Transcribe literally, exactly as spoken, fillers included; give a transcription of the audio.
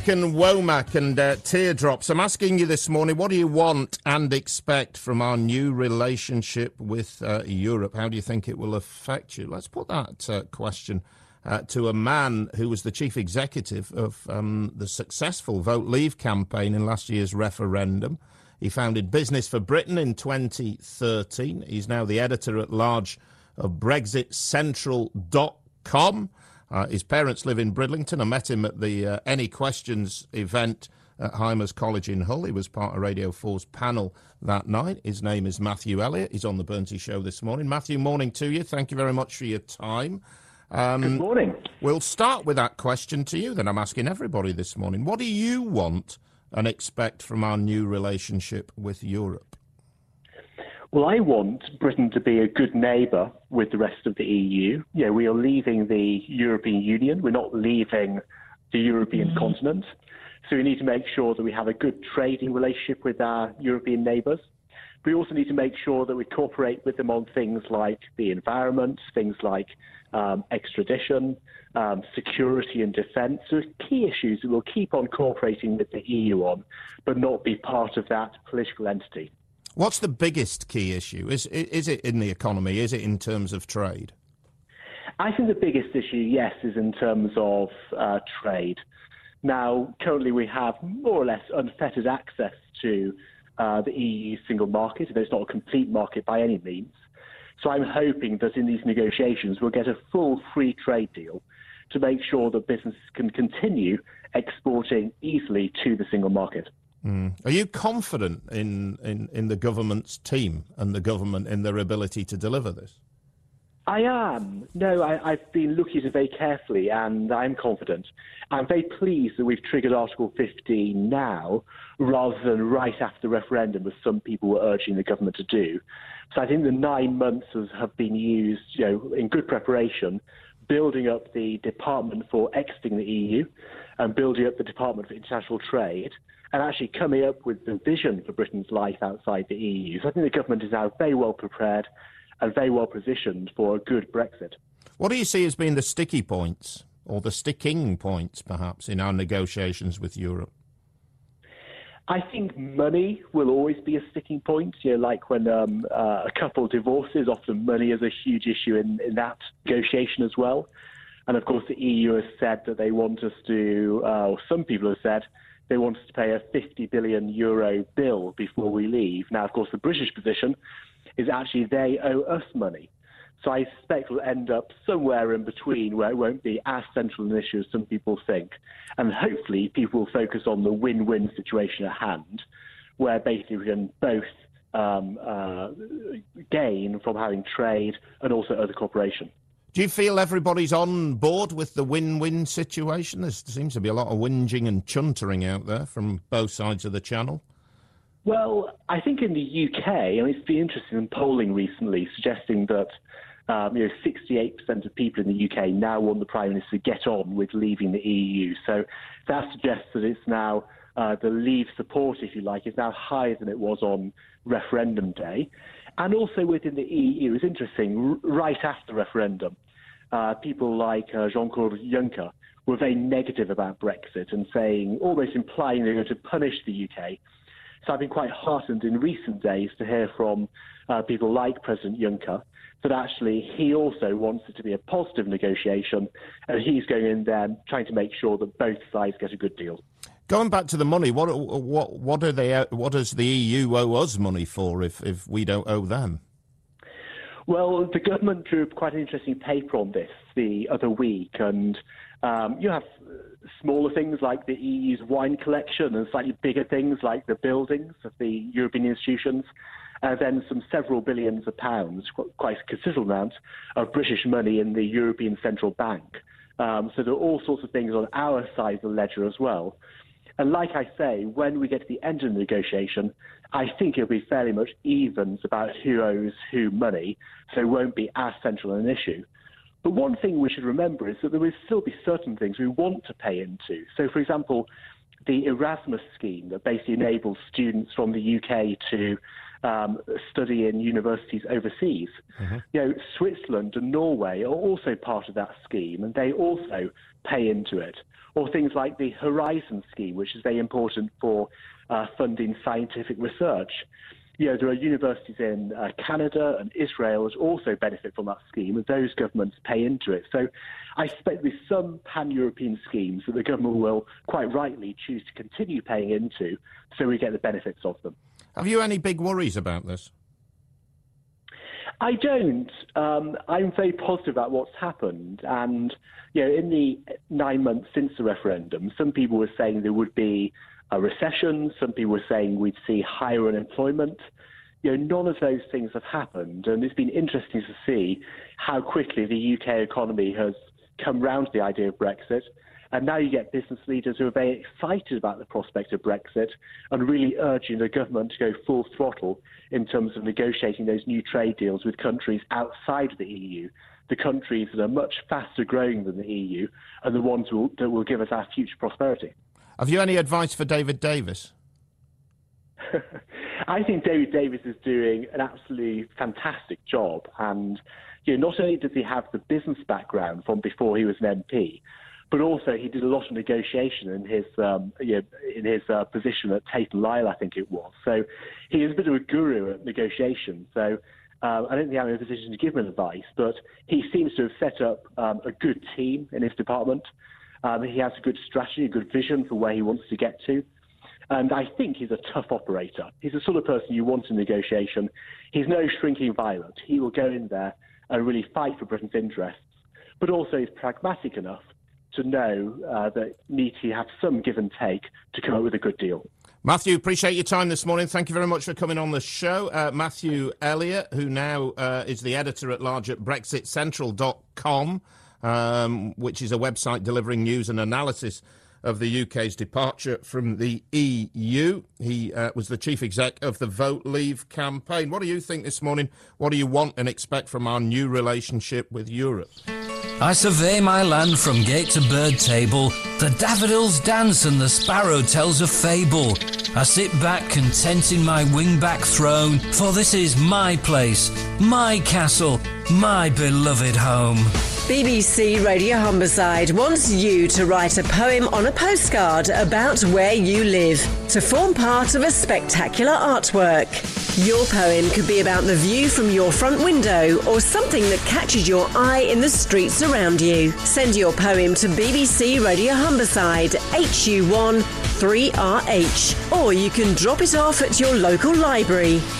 Womack and Womack and uh, Teardrops. I'm asking you this morning, what do you want and expect from our new relationship with uh, Europe? How do you think it will affect you? Let's put that uh, question uh, to a man who was the chief executive of um, the successful Vote Leave campaign in last year's referendum. He founded Business for Britain in twenty thirteen. He's now the editor-at-large of Brexit Central dot com. Uh, his parents live in Bridlington. I met him at the uh, Any Questions event at Hymers College in Hull. He was part of Radio four's panel that night. His name is Matthew Elliott. He's on the Burnsy Show this morning. Matthew, morning to you. Thank you very much for your time. Um, Good morning. We'll start with that question to you that I'm asking everybody this morning. What do you want and expect from our new relationship with Europe? Well, I want Britain to be a good neighbour with the rest of the E U. Yeah, we are leaving the European Union. We're not leaving the European mm. continent. So we need to make sure that we have a good trading relationship with our European neighbours. We also need to make sure that we cooperate with them on things like the environment, things like um, extradition, um, security and defence. So key issues that we'll keep on cooperating with the E U on, but not be part of that political entity. What's the biggest key issue? Is is it in the economy? Is it in terms of trade? I think the biggest issue, yes, is in terms of uh, trade. Now, currently we have more or less unfettered access to uh, the E U single market, though it's not a complete market by any means. So I'm hoping that in these negotiations we'll get a full free trade deal to make sure that businesses can continue exporting easily to the single market. Mm. Are you confident in, in, in the government's team and the government in their ability to deliver this? I am. No, I, I've been looking at it very carefully and I'm confident. I'm very pleased that we've triggered Article fifteen now rather than right after the referendum, as some people were urging the government to do. So I think the nine months has, have been used, you know, in good preparation, building up the Department for exiting the E U and building up the Department for International Trade, and actually coming up with the vision for Britain's life outside the E U. So I think the government is now very well prepared and very well positioned for a good Brexit. What do you see as being the sticky points, or the sticking points, perhaps, in our negotiations with Europe? I think money will always be a sticking point. You know, like when um, uh, a couple divorces, often money is a huge issue in, in that negotiation as well. And of course, the E U has said that they want us to, uh, or some people have said, they want us to pay a fifty billion euro bill before we leave. Now, of course, the British position is actually they owe us money. So I suspect we'll end up somewhere in between where it won't be as central an issue as some people think. And hopefully people will focus on the win-win situation at hand, where basically we can both um, uh, gain from having trade and also other cooperation. Do you feel everybody's on board with the win-win situation? There seems to be a lot of whinging and chuntering out there from both sides of the channel. Well, I think in the U K, I mean, it's been interesting in polling recently suggesting that um, you know, sixty-eight percent of people in the U K now want the Prime Minister to get on with leaving the E U. So that suggests that it's now uh, the Leave support, if you like, is now higher than it was on referendum day. And also within the E U, it's interesting, r- right after the referendum, uh, people like uh, Jean-Claude Juncker were very negative about Brexit and saying, almost implying they're going to punish the U K. So I've been quite heartened in recent days to hear from uh, people like President Juncker that actually he also wants it to be a positive negotiation, and he's going in there trying to make sure that both sides get a good deal. Going back to the money, what what what are they? What does the E U owe us money for if if we don't owe them? Well, the government drew quite an interesting paper on this the other week, and um, you have smaller things like the E U's wine collection and slightly bigger things like the buildings of the European institutions, and then some several billions of pounds, quite a considerable amount, of British money in the European Central Bank. Um, so there are all sorts of things on our side of the ledger as well. And like I say, when we get to the end of the negotiation, I think it'll be fairly much evens about who owes who money, so it won't be as central an issue. But one thing we should remember is that there will still be certain things we want to pay into. So, for example, the Erasmus scheme that basically enables students from the U K to um, study in universities overseas. Mm-hmm. You know, Switzerland and Norway are also part of that scheme, and they also pay into it. Or things like the Horizon scheme, which is very important for uh, funding scientific research. You know, there are universities in uh, Canada and Israel that also benefit from that scheme, and those governments pay into it. So I suspect with some pan-European schemes that the government will quite rightly choose to continue paying into, so we get the benefits of them. Have you any big worries about this? I don't. Um, I'm very positive about what's happened. And, you know, in the nine months since the referendum, some people were saying there would be a recession. Some people were saying we'd see higher unemployment. You know, none of those things have happened. And it's been interesting to see how quickly the U K economy has come round to the idea of Brexit. And now you get business leaders who are very excited about the prospect of Brexit and really urging the government to go full throttle in terms of negotiating those new trade deals with countries outside of the E U, the countries that are much faster growing than the E U and the ones who, that will give us our future prosperity. Have you any advice for David Davis? I think David Davis is doing an absolutely fantastic job. And you know, not only does he have the business background from before he was an M P, but also he did a lot of negotiation in his um, you know, in his uh, position at Tate and Lyle, I think it was. So he is a bit of a guru at negotiation. So uh, I don't think I'm in a position to give him advice, but he seems to have set up um, a good team in his department. Um, he has a good strategy, a good vision for where he wants to get to. And I think he's a tough operator. He's the sort of person you want in negotiation. He's no shrinking violet. He will go in there and really fight for Britain's interests, but also he's pragmatic enough to know uh, that needs to have some give and take to come up with a good deal. Matthew, appreciate your time this morning. Thank you very much for coming on the show. Uh, Matthew Elliott, who now uh, is the editor-at-large at brexit central dot com, um, which is a website delivering news and analysis of the U K's departure from the E U. He uh, was the chief exec of the Vote Leave campaign. What do you think this morning? What do you want and expect from our new relationship with Europe? I survey my land from gate to bird table. The daffodils dance and the sparrow tells a fable. I sit back content in my wingback throne, for this is my place, my castle, my beloved home. B B C Radio Humberside wants you to write a poem on a postcard about where you live to form part of a spectacular artwork. Your poem could be about the view from your front window or something that catches your eye in the streets around you. Send your poem to B B C Radio Humberside, H U one three R H, or you can drop it off at your local library.